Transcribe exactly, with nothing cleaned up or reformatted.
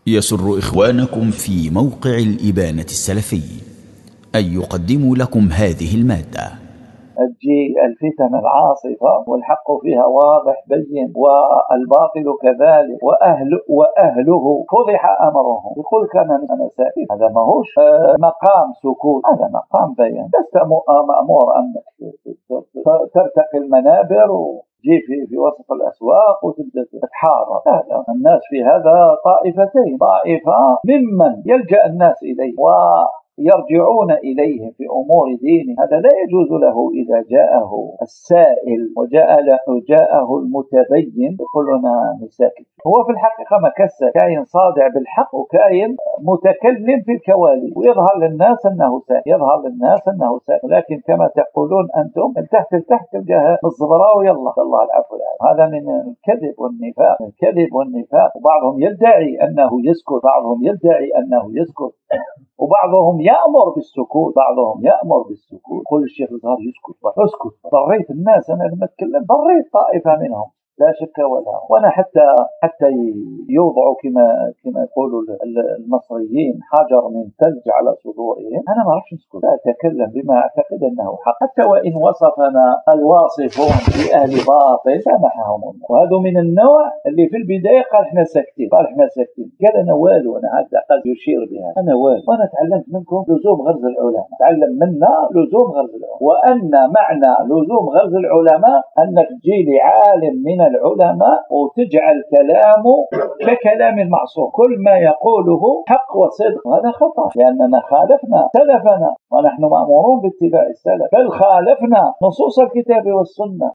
يسر إخوانكم في موقع الإبانة السلفي أن يقدموا لكم هذه المادة. تجي الفتن العاصفة والحق فيها واضح بين والباطل كذلك وأهل وأهله فضح أمرهم. يقول كان أنا سائل، هذا ما هوش مقام سكوت، هذا مقام بيان. لست مأمور أنك ترتقي المنابر وتجي في في وسط الأسواق وتبدأ تتحارب. لا، الناس في هذا طائفتين، طائفة ممن يلجأ الناس إليه و يرجعون إليه في أمور دينه، هذا لا يجوز له إذا جاءه السائل وجاء له جاءه المتبين يقول لنا نساكت. هو في الحقيقة مكسر، كاين صادع بالحق وكاين متكلم في الكوالي ويظهر للناس أنه سائل، يظهر للناس أنه سائل، لكن كما تقولون أنتم تحت تحت تلقاها بالزبراء ويلا الله العفو العافية. هذا من الكذب والنفاق، الكذب والنفاق. وبعضهم يدعي أنه يسكت، بعضهم يدعي أنه يسكت، وبعضهم يأمر بالسكوت، بعضهم يأمر بالسكوت. قل الشيخ الزهر يسكت، اسكت، ضريت الناس. أنا لما أتكلم ضريت طائفة منهم لا شك ولا. وأنا حتى حتى يوضعوا كما كما يقولوا المصريين حجر من ثلج على صدورهم، أنا ما أعرفش نسكت، لا أتكلم بما أعتقد أنه حق، حتى وإن وصفنا الواصفون بأهل باطل سامحهم الله. وهذا من النوع اللي في البداية قال إحنا ساكتين، قال إحنا ساكتين، قال أنا والو، أنا هذا قد يشير بها، أنا والو، وأنا تعلمت منكم لزوم غرز العلماء، تعلم منا لزوم غرز العلماء، وأن معنى لزوم غرز العلماء أنك تجي لي عالم من العلماء وتجعل كلامه ككلام المعصوم، كل ما يقوله حق وصدق. هذا خطأ، لأننا خالفنا سلفنا ونحن مأمورون باتباع السلف، بل خالفنا نصوص الكتاب والسنة.